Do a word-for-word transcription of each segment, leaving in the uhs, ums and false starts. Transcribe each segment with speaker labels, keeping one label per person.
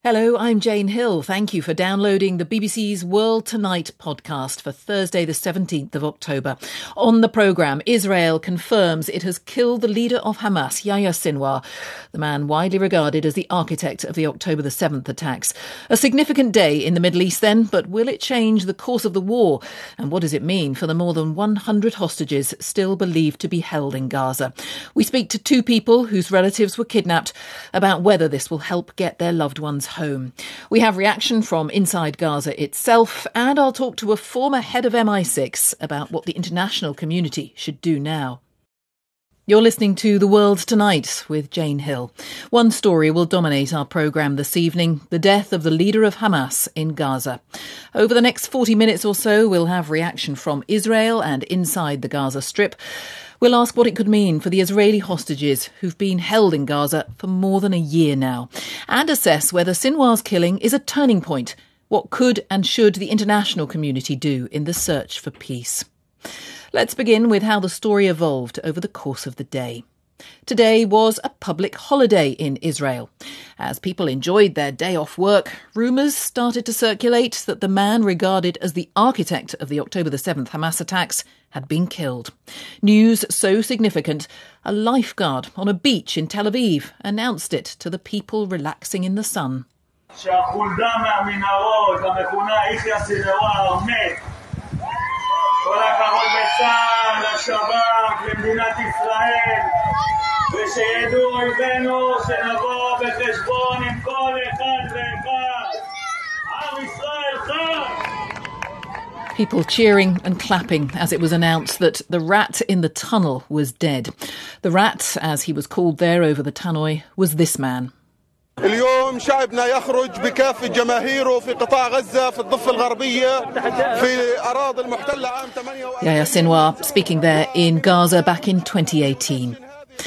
Speaker 1: Hello, I'm Jane Hill. Thank you for downloading the B B C's World Tonight podcast for Thursday the seventeenth of October. On the programme, Israel confirms it has killed the leader of Hamas, Yahya Sinwar, the man widely regarded as the architect of the October the seventh attacks. A significant day in the Middle East then, but will it change the course of the war? And what does it mean for the more than one hundred hostages still believed to be held in Gaza? We speak to two people whose relatives were kidnapped about whether this will help get their loved ones home. We have reaction from inside Gaza itself, and I'll talk to a former head of M I six about what the international community should do now. You're listening to The World Tonight with Jane Hill. One story will dominate our programme this evening, the death of the leader of Hamas in Gaza. Over the next forty minutes or so, we'll have reaction from Israel and inside the Gaza Strip. We'll ask what it could mean for the Israeli hostages who've been held in Gaza for more than a year now, and assess whether Sinwar's killing is a turning point. What could and should the international community do in the search for peace? Let's begin with how the story evolved over the course of the day. Today was a public holiday in Israel. As people enjoyed their day off work, rumours started to circulate that the man regarded as the architect of the October the seventh Hamas attacks had been killed. News so significant, a lifeguard on a beach in Tel Aviv announced it to the people relaxing in the sun. People cheering and clapping as it was announced that the rat in the tunnel was dead. The rat, as he was called there over the tannoy, was this man.
Speaker 2: اليوم شعبنا يخرج بكافة جماهيره في قطاع غزة في الضفة الغربية في أراضي المحتلة عام ثمانية وأربعين. Yahya Sinwar speaking there in Gaza back in twenty eighteen.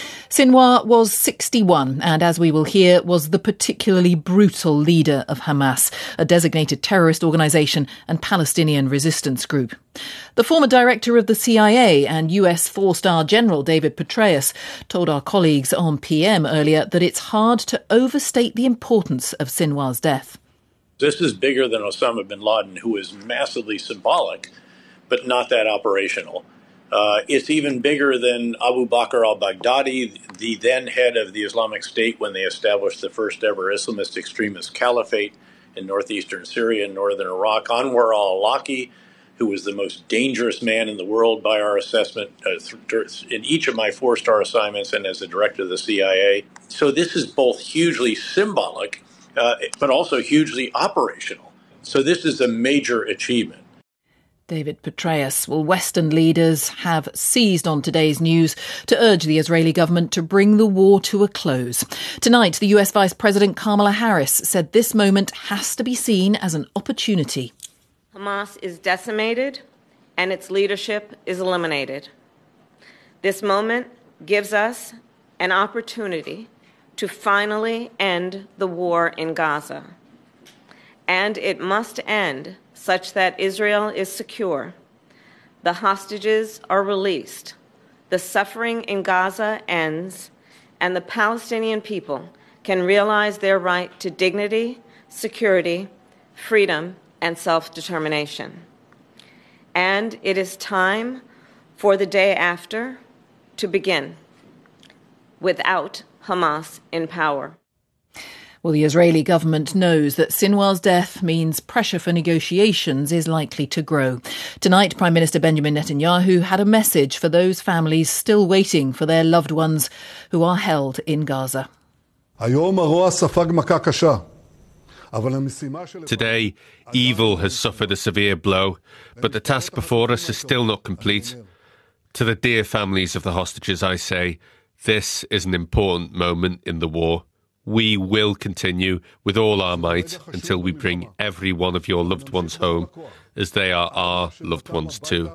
Speaker 2: Sinwar was sixty-one and, as we will hear, was the particularly brutal leader of Hamas, a designated terrorist organisation and Palestinian resistance group. The former director of the C I A and U S four-star general David Petraeus told our colleagues on P M earlier that it's hard to overstate the importance of Sinwar's death.
Speaker 3: This is bigger than Osama bin Laden, who is massively symbolic, but not that operational. Uh, it's even bigger than Abu Bakr al-Baghdadi, the then head of the Islamic State when they established the first ever Islamist extremist caliphate in northeastern Syria and northern Iraq. Anwar al-Awlaki, who was the most dangerous man in the world by our assessment uh, th- in each of my four-star assignments and as the director of the C I A. So this is both hugely symbolic, uh, but also hugely operational. So this is a major achievement.
Speaker 1: David Petraeus. Well, Western leaders have seized on today's news to urge the Israeli government to bring the war to a close. Tonight, the U S Vice President Kamala Harris said this moment has to be seen as an opportunity.
Speaker 4: Hamas is decimated and its leadership is eliminated. This moment gives us an opportunity to finally end the war in Gaza. And it must end such that Israel is secure, the hostages are released, the suffering in Gaza ends, and the Palestinian people can realize their right to dignity, security, freedom, and self-determination. And it is time for the day after to begin without Hamas in power.
Speaker 1: Well, the Israeli government knows that Sinwar's death means pressure for negotiations is likely to grow. Tonight, Prime Minister Benjamin Netanyahu had a message for those families still waiting for their loved ones who are held in Gaza.
Speaker 5: Today, evil has suffered a severe blow, but the task before us is still not complete. To the dear families of the hostages, I say, this is an important moment in the war. We will continue with all our might until we bring every one of your loved ones home, as they are our loved ones too.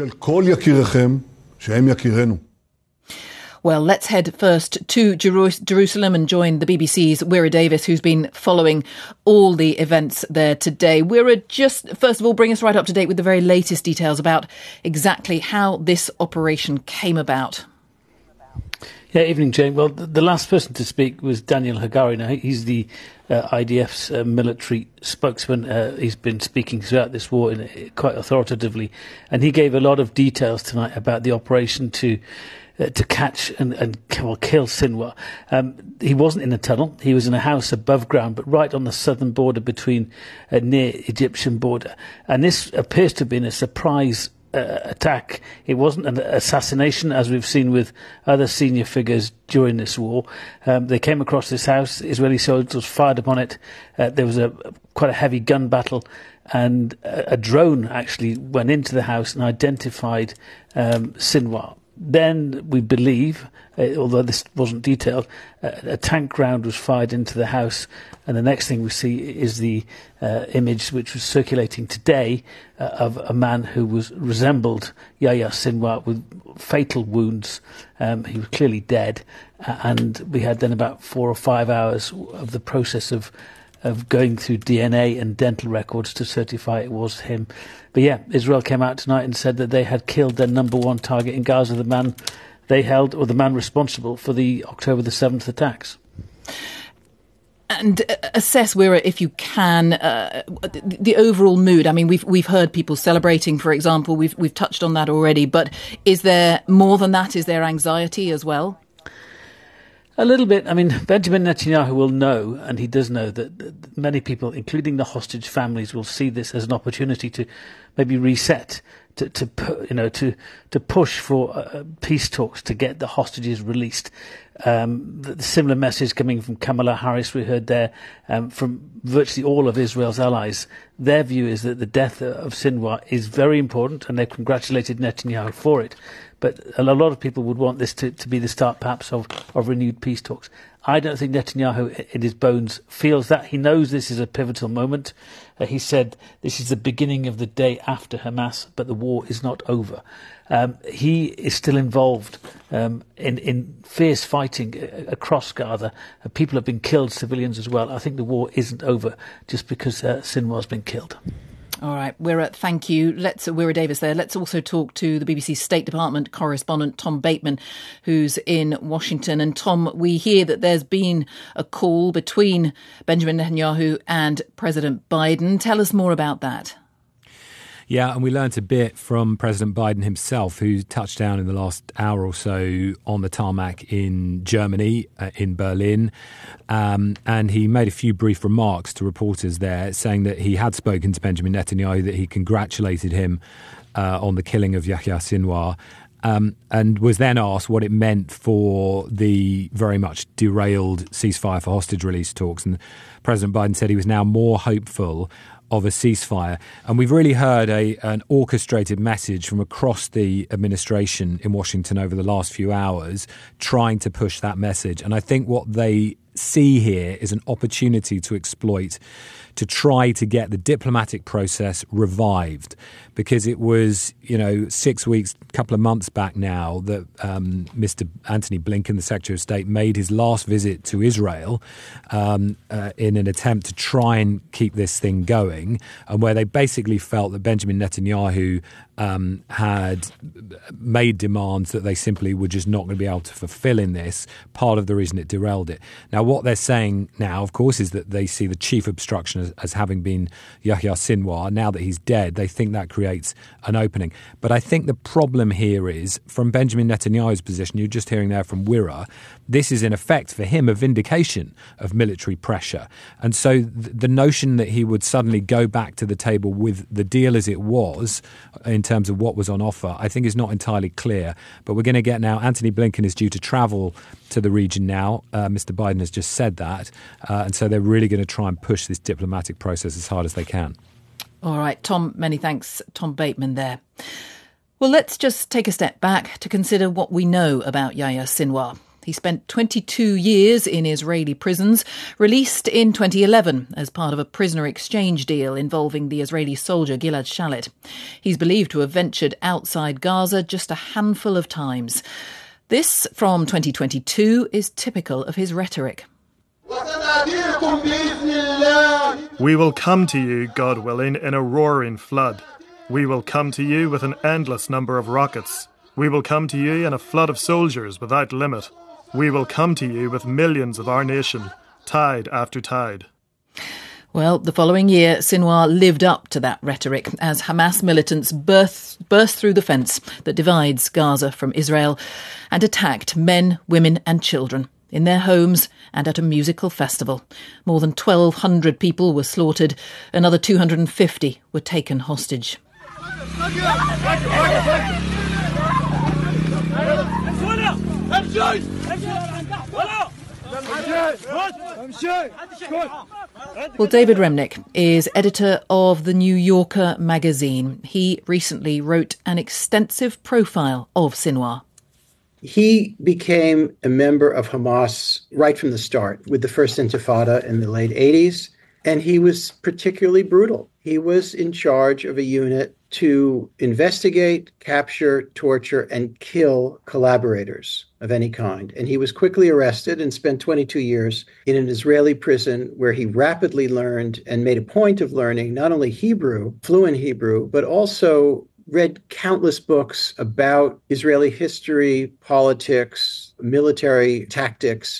Speaker 1: Well, let's head first to Jerusalem and join the B B C's Wira Davis, who's been following all the events there today. Wira, just first of all, bring us right up to date with the very latest details about exactly how this operation came about.
Speaker 6: Yeah, evening, Jane. Well, the, the last person to speak was Daniel Hagari. Now, he's the uh, I D F's uh, military spokesman. Uh, he's been speaking throughout this war in, uh, quite authoritatively, and he gave a lot of details tonight about the operation to uh, to catch and, and well, kill Sinwar. Um, he wasn't in a tunnel. He was in a house above ground, but right on the southern border between uh, near Egyptian border. And this appears to have been a surprise Uh, attack. It wasn't an assassination, as we've seen with other senior figures during this war. Um, they came across this house. Israeli soldiers fired upon it. Uh, there was a quite a heavy gun battle, and a, a drone actually went into the house and identified um, Sinwar. Then we believe, uh, although this wasn't detailed, uh, a tank round was fired into the house, and the next thing we see is the uh, image which was circulating today uh, of a man who was resembled Yahya Sinwar with fatal wounds. Um, he was clearly dead, uh, and we had then about four or five hours of the process of of going through D N A and dental records to certify it was him. But yeah, Israel came out tonight and said that they had killed their number one target in Gaza, the man they held, or the man responsible for the October the seventh attacks.
Speaker 1: And assess, Wira, if you can, uh, the, the overall mood. I mean, we've we've heard people celebrating, for example. We've we've touched on that already. But is there more than that? Is there anxiety as well?
Speaker 6: A little bit. I mean, Benjamin Netanyahu will know, and he does know, that many people, including the hostage families, will see this as an opportunity to maybe reset, to, to you know, to to push for uh, peace talks to get the hostages released. Um, the, the similar message coming from Kamala Harris, we heard there, um, from virtually all of Israel's allies. Their view is that the death of Sinwar is very important, and they've congratulated Netanyahu for it. But a lot of people would want this to, to be the start, perhaps, of, of renewed peace talks. I don't think Netanyahu, in his bones, feels that. He knows this is a pivotal moment. Uh, he said this is the beginning of the day after Hamas, but the war is not over. Um, he is still involved um, in, in fierce fighting across Gaza. Uh, people have been killed, civilians as well. I think the war isn't over just because uh, Sinwar's been killed.
Speaker 1: All right, Wira, thank you. Let's uh, Wira Davis there. Let's also talk to the B B C State Department correspondent Tom Bateman, who's in Washington. And Tom, we hear that there's been a call between Benjamin Netanyahu and President Biden. Tell us more about that.
Speaker 7: Yeah, and we learnt a bit from President Biden himself, who touched down in the last hour or so on the tarmac in Germany, uh, in Berlin. Um, and he made a few brief remarks to reporters there, saying that he had spoken to Benjamin Netanyahu, that he congratulated him uh, on the killing of Yahya Sinwar, um, and was then asked what it meant for the very much derailed ceasefire for hostage release talks. And President Biden said he was now more hopeful of a ceasefire. And we've really heard a an orchestrated message from across the administration in Washington over the last few hours, trying to push that message. And I think what they see here is an opportunity to exploit, to try to get the diplomatic process revived, because it was, you know, six weeks, a couple of months back now that um, Mister Antony Blinken, the Secretary of State, made his last visit to Israel um, uh, in an attempt to try and keep this thing going, and where they basically felt that Benjamin Netanyahu um, had made demands that they simply were just not going to be able to fulfill in this, part of the reason it derailed it. Now, what they're saying now, of course, is that they see the chief obstruction as, as having been Yahya Sinwar. Now that he's dead, they think that creates an opening. But I think the problem here is, from Benjamin Netanyahu's position, you're just hearing there from Wira, this is in effect for him a vindication of military pressure. And so th- the notion that he would suddenly go back to the table with the deal as it was, in terms of what was on offer, I think is not entirely clear. But we're going to get now, Antony Blinken is due to travel to the region now. Uh, Mister Biden has just said that. Uh, and so they're really going to try and push this diplomatic process as hard as they can.
Speaker 1: All right, Tom, many thanks. Tom Bateman there. Well, let's just take a step back to consider what we know about Yahya Sinwar. He spent twenty-two years in Israeli prisons, released in twenty eleven as part of a prisoner exchange deal involving the Israeli soldier Gilad Shalit. He's believed to have ventured outside Gaza just a handful of times. This, from twenty twenty-two, is typical of his rhetoric.
Speaker 8: We will come to you, God willing, in a roaring flood. We will come to you with an endless number of rockets. We will come to you in a flood of soldiers without limit. We will come to you with millions of our nation, tide after tide.
Speaker 1: Well, the following year, Sinwar lived up to that rhetoric as Hamas militants burst, burst through the fence that divides Gaza from Israel and attacked men, women and children in their homes and at a musical festival. More than twelve hundred people were slaughtered. Another two hundred fifty were taken hostage. Well, David Remnick is editor of The New Yorker magazine. He recently wrote an extensive profile of Sinwar.
Speaker 9: He became a member of Hamas right from the start with the first Intifada in the late eighties, and he was particularly brutal. He was in charge of a unit to investigate, capture, torture, and kill collaborators of any kind. And he was quickly arrested and spent twenty-two years in an Israeli prison where he rapidly learned and made a point of learning not only Hebrew, fluent Hebrew, but also read countless books about Israeli history, politics, military tactics.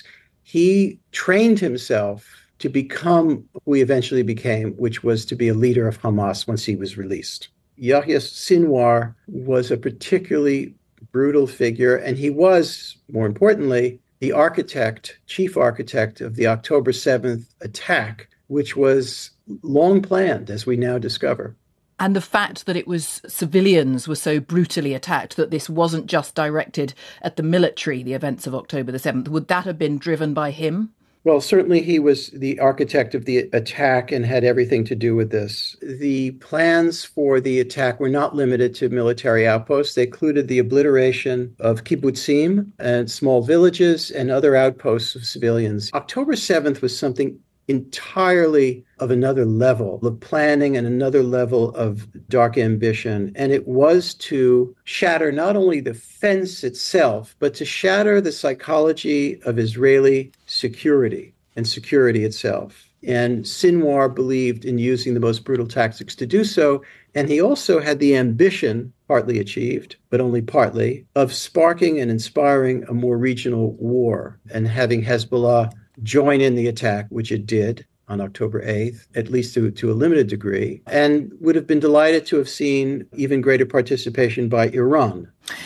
Speaker 9: He trained himself to become who he eventually became, which was to be a leader of Hamas once he was released. Yahya Sinwar was a particularly brutal figure, and he was, more importantly, the architect, chief architect of the October seventh attack, which was long planned, as we now discover.
Speaker 1: And the fact that it was civilians were so brutally attacked, that this wasn't just directed at the military, the events of October the seventh, would that have been driven by him?
Speaker 9: Well, certainly he was the architect of the attack and had everything to do with this. The plans for the attack were not limited to military outposts. They included the obliteration of kibbutzim and small villages and other outposts of civilians. October seventh was something entirely of another level of planning and another level of dark ambition. And it was to shatter not only the fence itself, but to shatter the psychology of Israeli security and security itself. And Sinwar believed in using the most brutal tactics to do so. And he also had the ambition, partly achieved, but only partly, of sparking and inspiring a more regional war and having Hezbollah join in the attack, which it did on October eighth, at least to, to a limited degree, and would have been delighted to have seen even greater participation by Iran.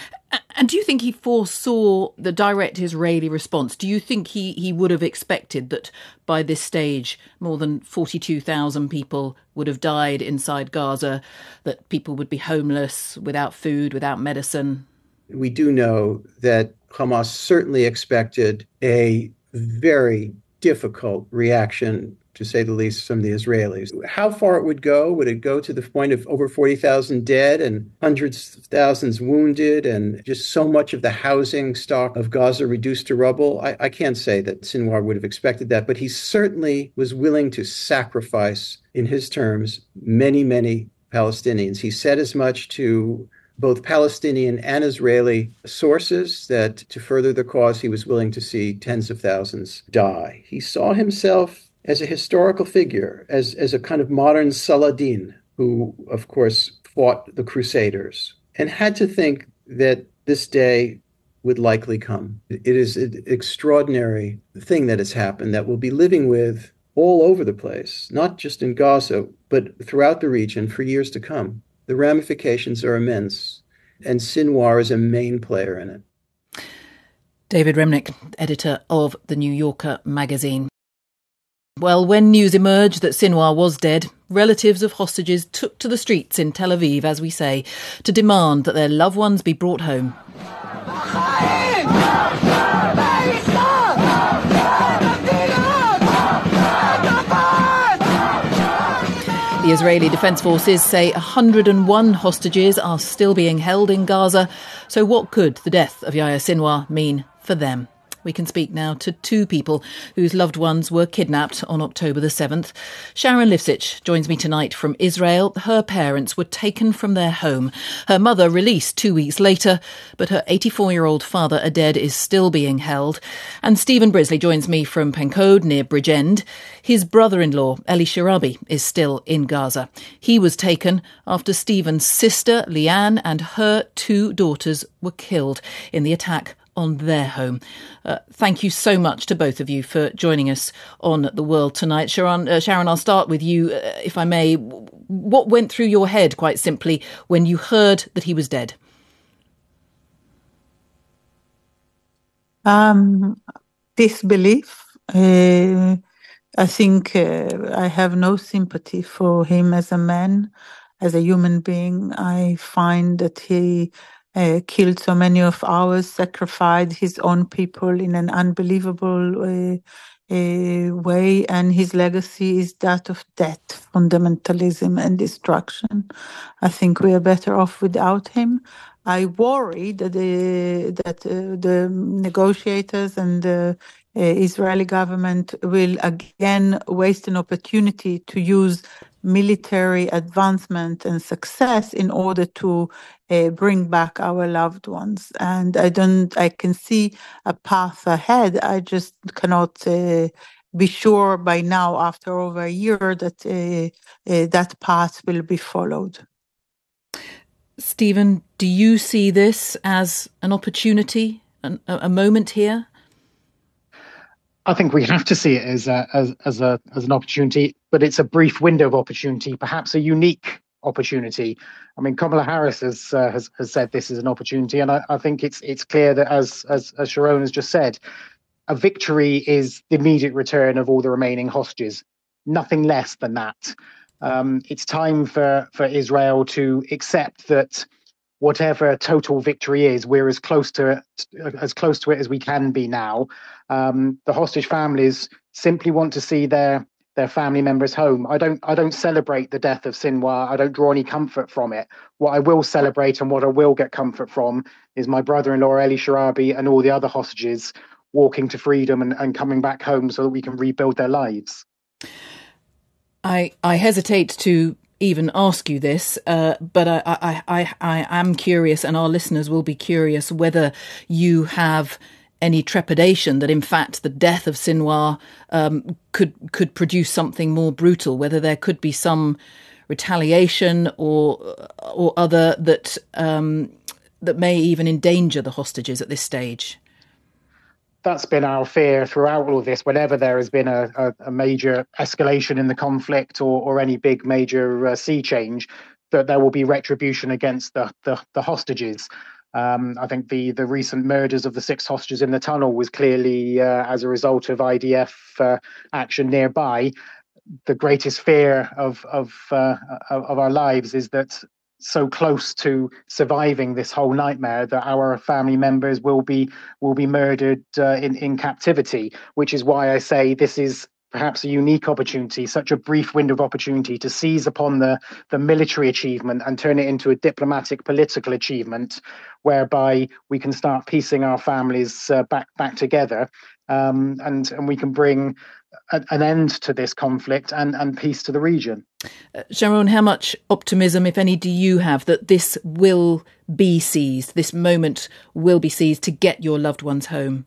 Speaker 1: And do you think he foresaw the direct Israeli response? Do you think he, he would have expected that by this stage more than forty-two thousand people would have died inside Gaza, that people would be homeless, without food, without medicine?
Speaker 9: We do know that Hamas certainly expected a very difficult reaction, to say the least, from the Israelis. How far it would go? Would it go to the point of over forty thousand dead and hundreds of thousands wounded and just so much of the housing stock of Gaza reduced to rubble? I, I can't say that Sinwar would have expected that, but he certainly was willing to sacrifice, in his terms, many, many Palestinians. He said as much to both Palestinian and Israeli sources that to further the cause, he was willing to see tens of thousands die. He saw himself as a historical figure, as, as a kind of modern Saladin, who, of course, fought the Crusaders, and had to think that this day would likely come. It is an extraordinary thing that has happened that we'll be living with all over the place, not just in Gaza, but throughout the region for years to come. The ramifications are immense, and Sinwar is a main player in it.
Speaker 1: David Remnick, editor of The New Yorker magazine. Well, when news emerged that Sinwar was dead, relatives of hostages took to the streets in Tel Aviv, as we say, to demand that their loved ones be brought home. The Israeli Defense Forces say one hundred and one hostages are still being held in Gaza. So what could the death of Yahya Sinwar mean for them? We can speak now to two people whose loved ones were kidnapped on October the seventh. Sharon Lifsich joins me tonight from Israel. Her parents were taken from their home. Her mother released two weeks later, but her eighty-four-year-old father, Aded, is still being held. And Stephen Brisley joins me from Pencode near Bridgend. His brother-in-law, Eli Shirabi, is still in Gaza. He was taken after Stephen's sister, Leanne, and her two daughters were killed in the attack on their home. Uh, thank you so much to both of you for joining us on The World Tonight. Sharon, uh, Sharon, I'll start with you, uh, if I may. What went through your head, quite simply, when you heard that he was dead?
Speaker 10: Um, disbelief. Uh, I think uh, I have no sympathy for him as a man, as a human being. I find that he uh, killed so many of ours, sacrificed his own people in an unbelievable uh, uh, way, and his legacy is that of death, fundamentalism, and destruction. I think we are better off without him. I worry that the that uh, the negotiators and the uh, Israeli government will again waste an opportunity to use military advancement and success in order to uh, bring back our loved ones. And I don't. I can see a path ahead. I just cannot uh, be sure by now, after over a year, that uh, uh, that path will be followed.
Speaker 1: Stephen, do you see this as an opportunity, an, a moment here?
Speaker 11: I think we have to see it as a, as as a as an opportunity, but it's a brief window of opportunity, perhaps a unique opportunity. I mean, Kamala Harris has uh, has, has said this is an opportunity, and I, I think it's it's clear that, as as as Sharon has just said, a victory is the immediate return of all the remaining hostages, nothing less than that. Um, it's time for, for Israel to accept that whatever total victory is, we're as close to it, as close to it as we can be now. Um, the hostage families simply want to see their their family members home. I don't I don't celebrate the death of Sinwar. I don't draw any comfort from it. What I will celebrate and what I will get comfort from is my brother-in-law Eli Sharabi and all the other hostages walking to freedom and, and coming back home so that we can rebuild their lives.
Speaker 1: I, I hesitate to even ask you this, uh, but I, I, I, I am curious, and our listeners will be curious, whether you have any trepidation that, in fact, the death of Sinwar um, could could produce something more brutal, whether there could be some retaliation or or other that um, that may even endanger the hostages at this stage.
Speaker 11: That's been our fear throughout all of this. Whenever there has been a, a, a major escalation in the conflict or, or any big major uh, sea change, that there will be retribution against the the, the hostages. Um, I think the the recent murders of the six hostages in the tunnel was clearly uh, as a result of I D F uh, action nearby. The greatest fear of of uh, of our lives is that, so close to surviving this whole nightmare, that our family members will be will be murdered uh, in in captivity. Which is why I say this is perhaps a unique opportunity, such a brief window of opportunity to seize upon the the military achievement and turn it into a diplomatic, political achievement, whereby we can start piecing our families uh, back back together, um, and and we can bring a, an end to this conflict and and peace to the region.
Speaker 1: Uh, Sharon, how much optimism, if any, do you have that this will be seized, this moment will be seized to get your loved ones home?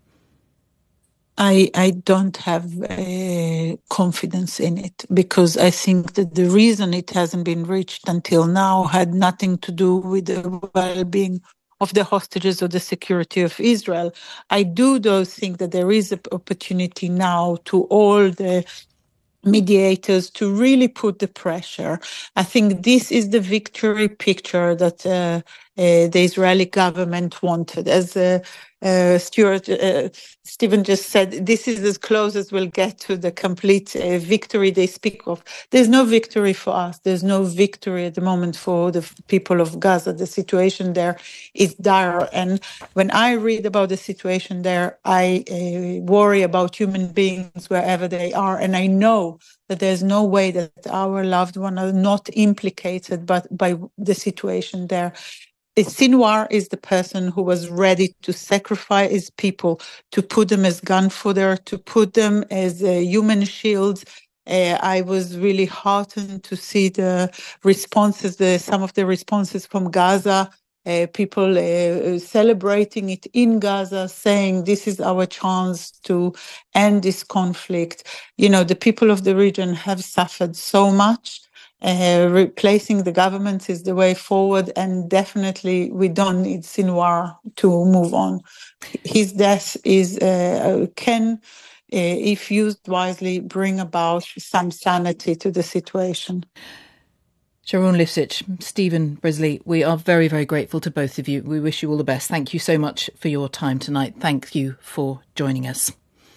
Speaker 10: I I don't have uh, confidence in it, because I think that the reason it hasn't been reached until now had nothing to do with the well-being of the hostages or the security of Israel. I do, though, think that there is an opportunity now to all the mediators to really put the pressure. I think this is the victory picture that uh, uh, the Israeli government wanted. As uh, uh, Stuart, uh, Stephen just said, this is as close as we'll get to the complete uh, victory they speak of. There's no victory for us. There's no victory at the moment for the people of Gaza. The situation there is dire. And when I read about the situation there, I uh, worry about human beings wherever they are. And I know that there's no way that our loved ones are not implicated but by the situation there. Sinwar is the person who was ready to sacrifice his people, to put them as gun fodder, to put them as uh, human shields. Uh, I was really heartened to see the responses, the, some of the responses from Gaza, uh, people uh, celebrating it in Gaza, saying this is our chance to end this conflict. You know, the people of the region have suffered so much. Uh, replacing the government is the way forward, and definitely we don't need Sinwar to move on. His death is uh, can, uh, if used wisely, bring about some sanity to the situation.
Speaker 1: Sharon Lifshitz, Stephen Brisley, we are very, very grateful to both of you. We wish you all the best. Thank you so much for your time tonight. Thank you for joining us.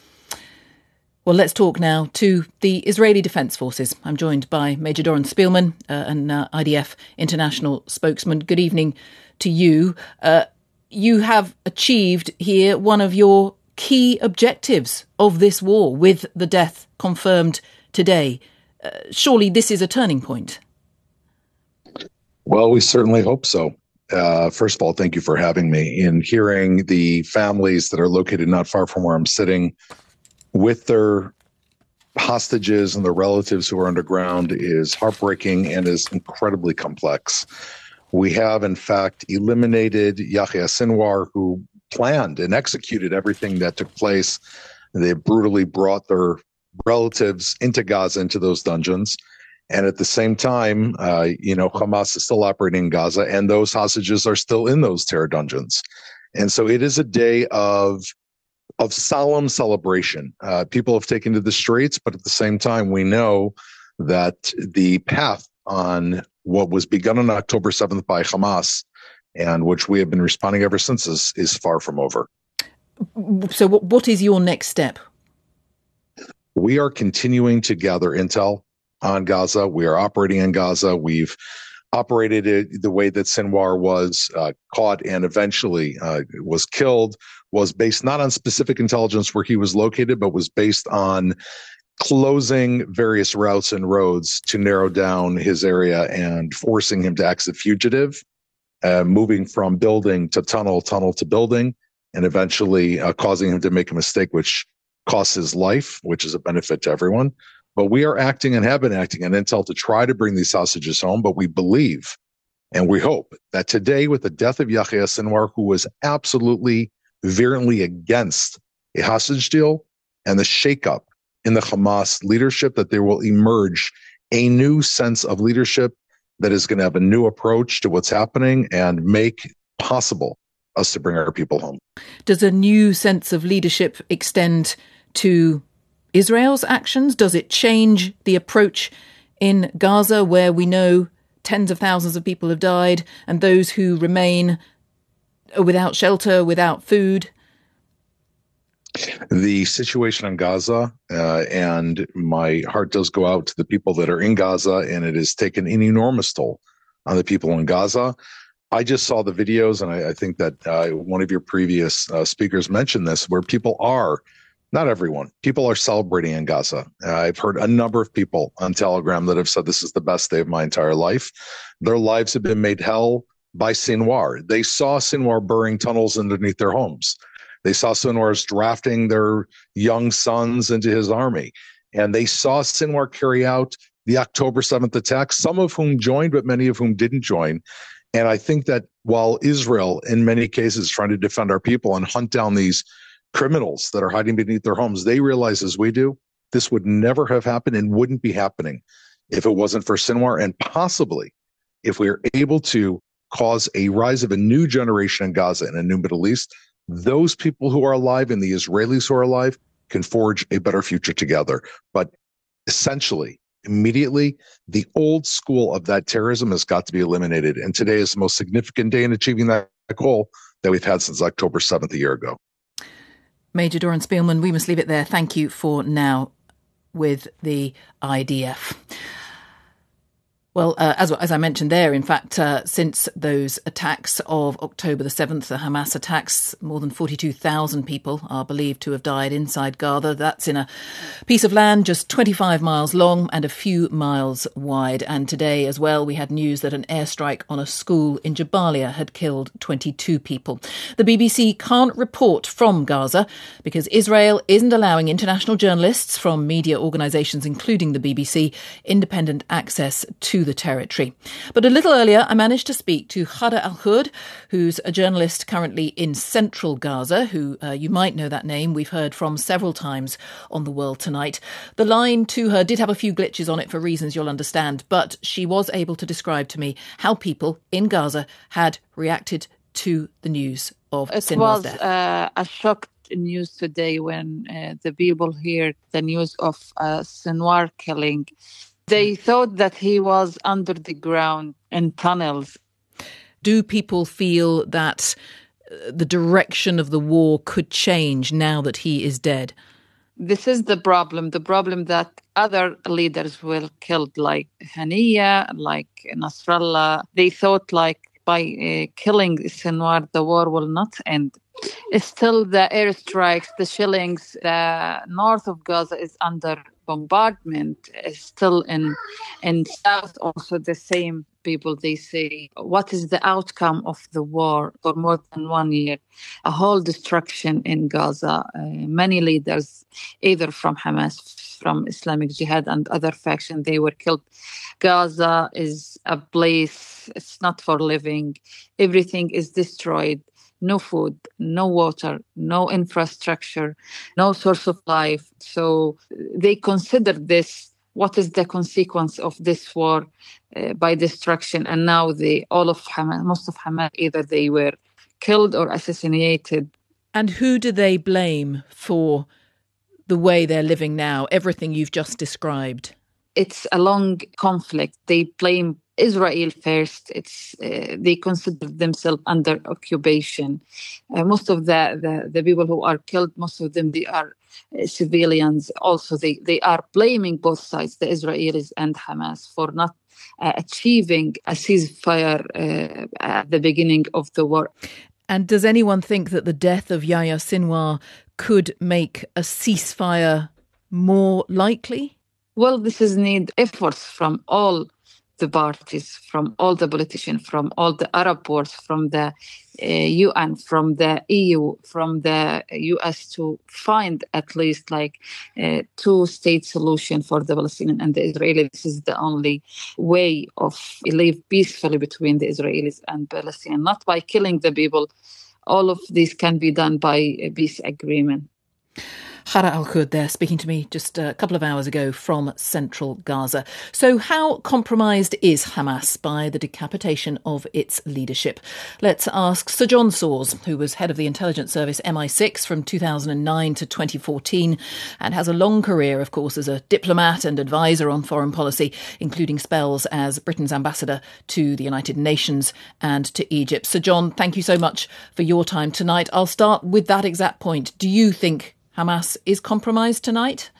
Speaker 1: Well, let's talk now to the Israeli Defence Forces. I'm joined by Major Doron Spielman, uh, an uh, I D F international spokesman. Good evening to you. Uh, you have achieved here one of your key objectives of this war with the death confirmed today. Uh, surely this is a turning point.
Speaker 12: Well, we certainly hope so. Uh, first of all, thank you for having me. In hearing the families that are located not far from where I'm sitting with their hostages and their relatives who are underground is heartbreaking and is incredibly complex. We have, in fact, eliminated Yahya Sinwar, who planned and executed everything that took place. They brutally brought their relatives into Gaza, into those dungeons. And at the same time, uh, you know, Hamas is still operating in Gaza, and those hostages are still in those terror dungeons. And so it is a day of of solemn celebration. Uh, people have taken to the streets, but at the same time, we know that the path on what was begun on October seventh by Hamas, and which we have been responding ever since, is, is far from over.
Speaker 1: So what, what is your next step?
Speaker 12: We are continuing to gather intel on Gaza. We are operating in Gaza. We've operated it the way that Sinwar was uh, caught and eventually uh, was killed, was based not on specific intelligence where he was located, but was based on closing various routes and roads to narrow down his area and forcing him to exit fugitive, uh, moving from building to tunnel, tunnel to building, and eventually uh, causing him to make a mistake, which costs his life, which is a benefit to everyone. But we are acting and have been acting on intel to try to bring these hostages home. But we believe and we hope that today, with the death of Yahya Sinwar, who was absolutely virulently against a hostage deal and the shakeup in the Hamas leadership, that there will emerge a new sense of leadership that is going to have a new approach to what's happening and make possible us to bring our people home.
Speaker 1: Does a new sense of leadership extend to Israel's actions? Does it change the approach in Gaza, where we know tens of thousands of people have died and those who remain are without shelter, without food?
Speaker 12: The situation in Gaza, uh, and my heart does go out to the people that are in Gaza, and it has taken an enormous toll on the people in Gaza. I just saw the videos, and I, I think that uh, one of your previous uh, speakers mentioned this, where people are, not everyone, people are celebrating in Gaza. Uh, I've heard a number of people on Telegram that have said this is the best day of my entire life. Their lives have been made hell by Sinwar. They saw Sinwar burning tunnels underneath their homes. They saw Sinwar's drafting their young sons into his army. And they saw Sinwar carry out the October seventh attacks, some of whom joined, but many of whom didn't join. And I think that while Israel, in many cases, is trying to defend our people and hunt down these criminals that are hiding beneath their homes, they realize, as we do, this would never have happened and wouldn't be happening if it wasn't for Sinwar, and possibly if we are able to cause a rise of a new generation in Gaza and a new Middle East. Those people who are alive and the Israelis who are alive can forge a better future together. But essentially, immediately, the old school of that terrorism has got to be eliminated. And today is the most significant day in achieving that goal that we've had since October seventh a year ago.
Speaker 1: Major Doron Spielman, we must leave it there. Thank you for now with the I D F. Well, uh, as as I mentioned there, in fact, uh, since those attacks of October the seventh, the Hamas attacks, more than forty-two thousand people are believed to have died inside Gaza. That's in a piece of land just twenty-five miles long and a few miles wide. And today as well, we had news that an airstrike on a school in Jabalia had killed twenty-two people. The B B C can't report from Gaza because Israel isn't allowing international journalists from media organisations, including the B B C, independent access to the territory. But a little earlier, I managed to speak to Ghada Al-Ghud, who's a journalist currently in central Gaza, who uh, you might know that name. We've heard from several times on The World Tonight. The line to her did have a few glitches on it for reasons you'll understand, but she was able to describe to me how people in Gaza had reacted to the news of
Speaker 10: it
Speaker 1: Sinwar's
Speaker 10: was,
Speaker 1: death.
Speaker 10: Uh, a shock news today when uh, the people heard the news of uh, Sinwar killing. They thought that he was under the ground in tunnels.
Speaker 1: Do people feel that the direction of the war could change now that he is dead?
Speaker 10: This is the problem. The problem that other leaders were killed, like Haniya, like Nasrallah. They thought like by uh, killing Sinwar, the war will not end. It's still the airstrikes, the shellings, the north of Gaza is under bombardment. It's still in in south also the same people. They say, what is the outcome of the war for more than one year? A whole destruction in Gaza. Uh, many leaders, either from Hamas, from Islamic Jihad and other factions, they were killed. Gaza is a place, it's not for living. Everything is destroyed. No food, no water, no infrastructure, no source of life. So they consider this, what is the consequence of this war uh, by destruction? And now they, all of Hamas, most of Hamas, either they were killed or assassinated.
Speaker 1: And who do they blame for the way they're living now, everything you've just described?
Speaker 10: It's a long conflict. They blame Israel first. It's uh, they consider themselves under occupation. Uh, most of the, the, the people who are killed, most of them, they are uh, civilians. Also, they, they are blaming both sides, the Israelis and Hamas, for not uh, achieving a ceasefire uh, at the beginning of the war.
Speaker 1: And does anyone think that the death of Yahya Sinwar could make a ceasefire more likely?
Speaker 10: Well, this is need efforts from all the parties, from all the politicians, from all the Arab wars, from the uh, U N, from the E U, from the U S to find at least like a two-state solution for the Palestinian and the Israelis. This is the only way of live peacefully between the Israelis and Palestinians, not by killing the people. All of this can be done by a peace agreement.
Speaker 1: Ghada Al-Ghud there, speaking to me just a couple of hours ago from central Gaza. So how compromised is Hamas by the decapitation of its leadership? Let's ask Sir John Sawers, who was head of the intelligence service M I six from two thousand nine to twenty fourteen and has a long career, of course, as a diplomat and advisor on foreign policy, including spells as Britain's ambassador to the United Nations and to Egypt. Sir John, thank you so much for your time tonight. I'll start with that exact point. Do you think Hamas is compromised tonight?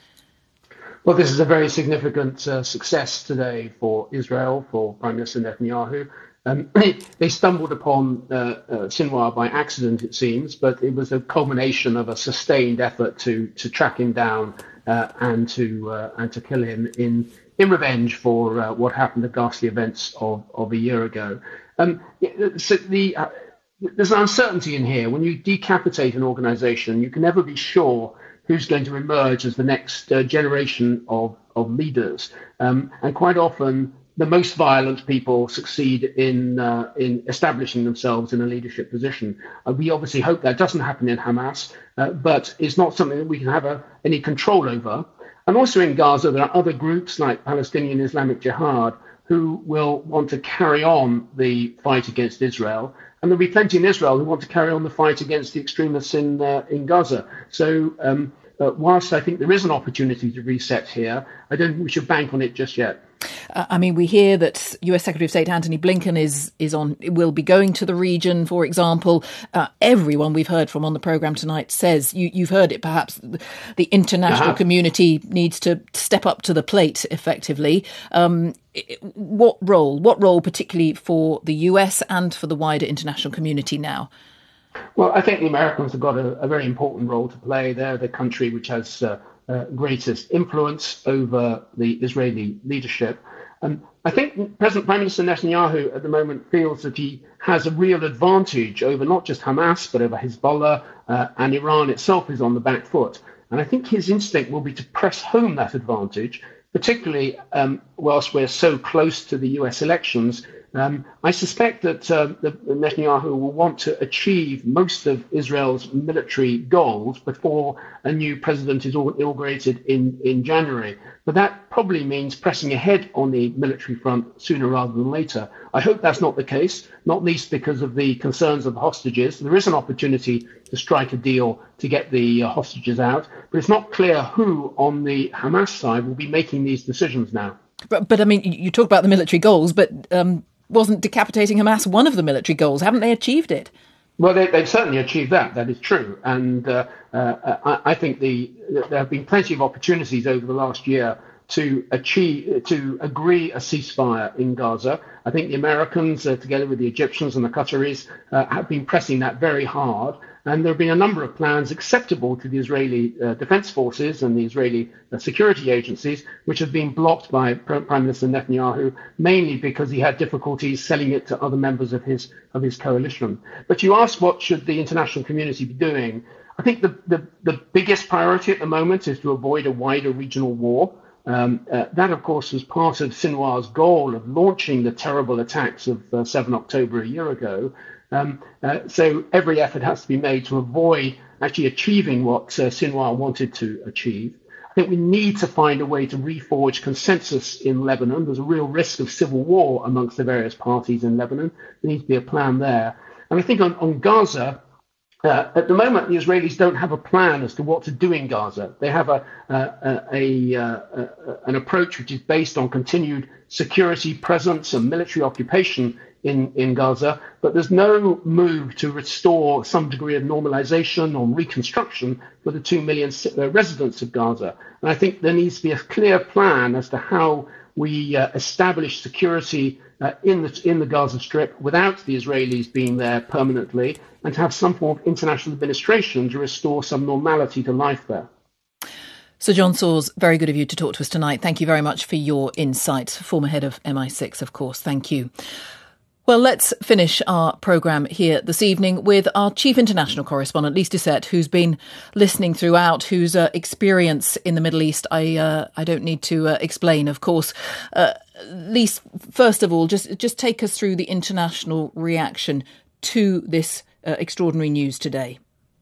Speaker 13: Well, this is a very significant uh, success today for Israel, for Prime Minister Netanyahu. Um, they stumbled upon uh, uh, Sinwar by accident, it seems, but it was a culmination of a sustained effort to to track him down uh, and to uh, and to kill him in in revenge for uh, what happened, the ghastly events of, of a year ago. Um, so the uh, There's an uncertainty in here. When you decapitate an organization, you can never be sure who's going to emerge as the next uh, generation of, of leaders. Um, and quite often, the most violent people succeed in uh, in establishing themselves in a leadership position. Uh, we obviously hope that doesn't happen in Hamas, uh, but it's not something that we can have a, any control over. And also in Gaza, there are other groups like Palestinian Islamic Jihad who will want to carry on the fight against Israel. And there'll be plenty in Israel who want to carry on the fight against the extremists in uh, in Gaza. So um, uh, whilst I think there is an opportunity to reset here, I don't think we should bank on it just yet.
Speaker 1: Uh, I mean, we hear that U S Secretary of State Antony Blinken is is on will be going to the region, for example. Uh, everyone we've heard from on the programme tonight says, you, you've heard it perhaps, the international uh-huh. community needs to step up to the plate effectively. Um, what role, what role particularly for the U S and for the wider international community now?
Speaker 13: Well, I think the Americans have got a, a very important role to play. They're the country which has uh, uh, greatest influence over the Israeli leadership. And I think President Prime Minister Netanyahu at the moment feels that he has a real advantage over not just Hamas, but over Hezbollah, uh, and Iran itself is on the back foot. And I think his instinct will be to press home that advantage particularly um, whilst we're so close to the U S elections. Um, I suspect that uh, the, Netanyahu will want to achieve most of Israel's military goals before a new president is inaugurated in, in January. But that probably means pressing ahead on the military front sooner rather than later. I hope that's not the case, not least because of the concerns of the hostages. There is an opportunity to strike a deal to get the uh, hostages out, but it's not clear who on the Hamas side will be making these decisions now.
Speaker 1: But, but I mean, you talk about the military goals, but um, wasn't decapitating Hamas one of the military goals? Haven't they achieved it?
Speaker 13: Well, they, they've certainly achieved that. That is true. And uh, uh, I, I think the, there have been plenty of opportunities over the last year to achieve, to agree a ceasefire in Gaza. I think the Americans, uh, together with the Egyptians and the Qataris, uh, have been pressing that very hard. And there have been a number of plans acceptable to the Israeli uh, defense forces and the Israeli uh, security agencies, which have been blocked by Prime Minister Netanyahu, mainly because he had difficulties selling it to other members of his of his coalition. But you ask, what should the international community be doing? I think the, the, the biggest priority at the moment is to avoid a wider regional war. Um, uh, that, of course, was part of Sinwar's goal of launching the terrible attacks of uh, seven October a year ago. Um, uh, so every effort has to be made to avoid actually achieving what uh, Sinwar wanted to achieve. I think we need to find a way to reforge consensus in Lebanon. There's a real risk of civil war amongst the various parties in Lebanon. There needs to be a plan there. And I think on, on Gaza, Uh, at the moment, the Israelis don't have a plan as to what to do in Gaza. They have a, a, a, a, a an approach which is based on continued security presence and military occupation in, in Gaza, but there's no move to restore some degree of normalization or reconstruction for the two million residents of Gaza. And I think there needs to be a clear plan as to how we uh, establish security uh, in the in the Gaza Strip without the Israelis being there permanently, and to have some form of international administration to restore some normality to life there.
Speaker 1: Sir John Sawes, very good of you to talk to us tonight. Thank you very much for your insight. Former head of M I six, of course. Thank you. Well, let's finish our programme here this evening with our chief international correspondent, Lise Doucet, who's been listening throughout, whose uh, experience in the Middle East I uh, I don't need to uh, explain, of course. Uh, Lise, first of all, just, just take us through the international reaction to this uh, extraordinary news today.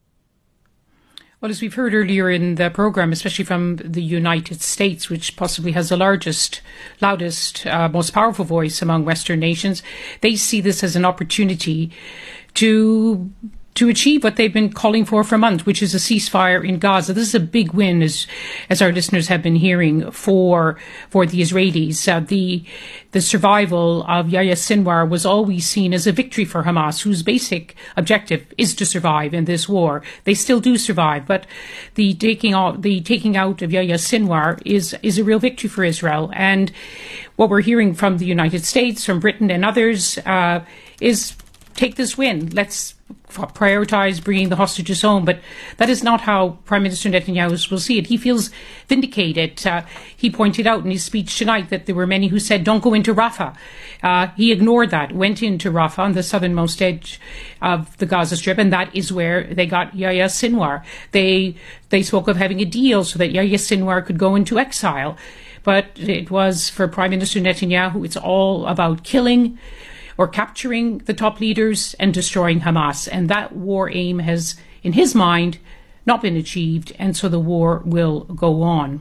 Speaker 14: Well, as we've heard earlier in the programme, especially from the United States, which possibly has the largest, loudest, uh, most powerful voice among Western nations, they see this as an opportunity to to achieve what they've been calling for for months, which is a ceasefire in Gaza. This is a big win, as as our listeners have been hearing, for for the Israelis. Uh, the the survival of Yahya Sinwar was always seen as a victory for Hamas, whose basic objective is to survive in this war. They still do survive, but the taking out the taking out of Yahya Sinwar is is a real victory for Israel. And what we're hearing from the United States, from Britain and others, uh, is take this win. Let's prioritise bringing the hostages home. But that is not how Prime Minister Netanyahu will see it. He feels vindicated. Uh, he pointed out in his speech tonight that there were many who said, don't go into Rafah. Uh, he ignored that, went into Rafah on the southernmost edge of the Gaza Strip, and that is where they got Yahya Sinwar. They, they spoke of having a deal so that Yahya Sinwar could go into exile. But it was, for Prime Minister Netanyahu, it's all about killing or capturing the top leaders and destroying Hamas. And that war aim has, in his mind, not been achieved, and so the war will go on.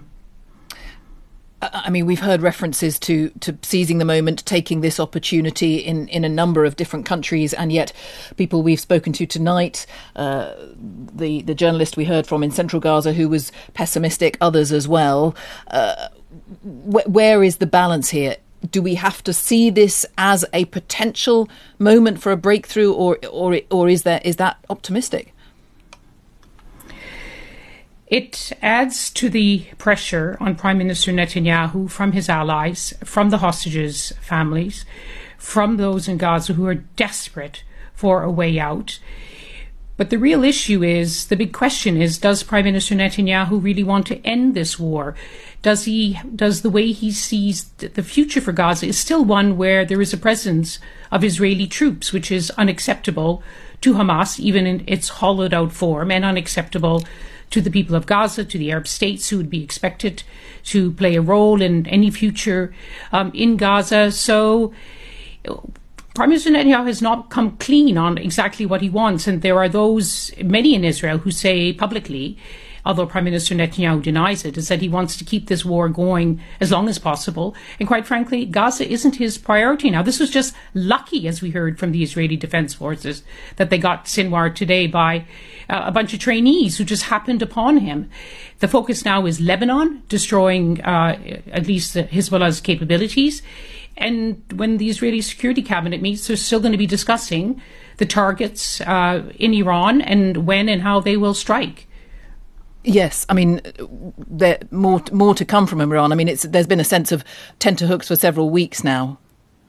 Speaker 1: I mean, we've heard references to, to seizing the moment, taking this opportunity in, in a number of different countries, and yet people we've spoken to tonight, uh, the, the journalist we heard from in Central Gaza who was pessimistic, others as well, uh, wh- where is the balance here? Do we have to see this as a potential moment for a breakthrough, or or or is there is that optimistic?
Speaker 14: It adds to the pressure on Prime Minister Netanyahu from his allies, from the hostages' families, from those in Gaza who are desperate for a way out. But the real issue is, the big question is, does Prime Minister Netanyahu really want to end this war? Does he, does the way he sees the future for Gaza is still one where there is a presence of Israeli troops, which is unacceptable to Hamas, even in its hollowed out form, and unacceptable to the people of Gaza, to the Arab states who would be expected to play a role in any future um, in Gaza. So Prime Minister Netanyahu has not come clean on exactly what he wants. And there are those, many in Israel, who say publicly, although Prime Minister Netanyahu denies it, is that he wants to keep this war going as long as possible. And quite frankly, Gaza isn't his priority now. This was just lucky, as we heard from the Israeli Defense Forces, that they got Sinwar today by uh, a bunch of trainees who just happened upon him. The focus now is Lebanon, destroying uh, at least Hezbollah's capabilities. And when the Israeli Security Cabinet meets, they're still going to be discussing the targets uh, in Iran and when and how they will strike.
Speaker 1: Yes, I mean, there more more to come from Iran. I mean, it's there's been a sense of tenterhooks for several weeks now.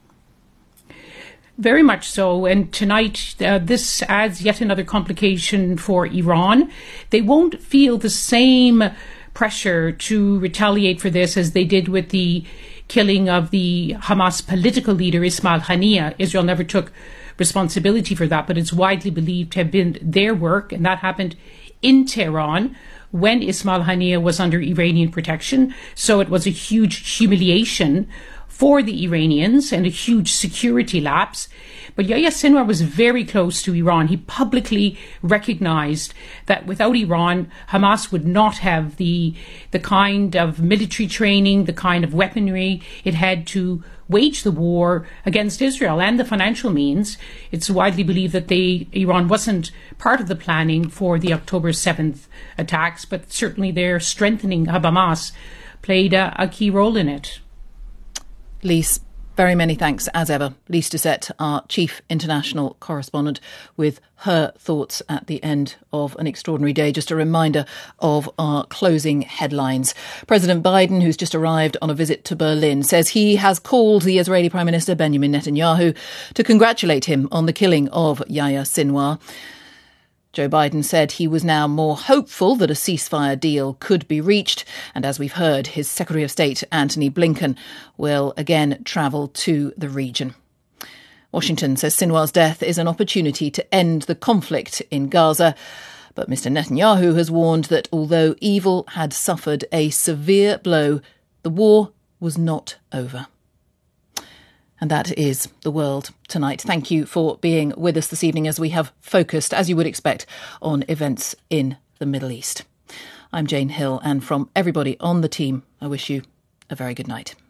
Speaker 14: Very much so. And tonight, uh, this adds yet another complication for Iran. They won't feel the same pressure to retaliate for this as they did with the killing of the Hamas political leader, Ismail Haniyeh. Israel never took responsibility for that, but it's widely believed to have been their work. And that happened in Tehran when Ismail Haniyeh was under Iranian protection. So it was a huge humiliation for the Iranians and a huge security lapse. But Yahya Sinwar was very close to Iran. He publicly recognized that without Iran, Hamas would not have the the kind of military training, the kind of weaponry it had to wage the war against Israel, and the financial means. It's widely believed that they, Iran wasn't part of the planning for the October seventh attacks, but certainly their strengthening of Hamas played a, a key role in it.
Speaker 1: Lise, very many thanks as ever. Lise Doucet, our chief international correspondent, with her thoughts at the end of an extraordinary day. Just a reminder of our closing headlines. President Biden, who's just arrived on a visit to Berlin, says he has called the Israeli Prime Minister Benjamin Netanyahu to congratulate him on the killing of Yahya Sinwar. Joe Biden said he was now more hopeful that a ceasefire deal could be reached. And as we've heard, his Secretary of State, Antony Blinken, will again travel to the region. Washington says Sinwar's death is an opportunity to end the conflict in Gaza. But Mister Netanyahu has warned that although evil had suffered a severe blow, the war was not over. And that is the world tonight. Thank you for being with us this evening as we have focused, as you would expect, on events in the Middle East. I'm Jane Hill, and from everybody on the team, I wish you a very good night.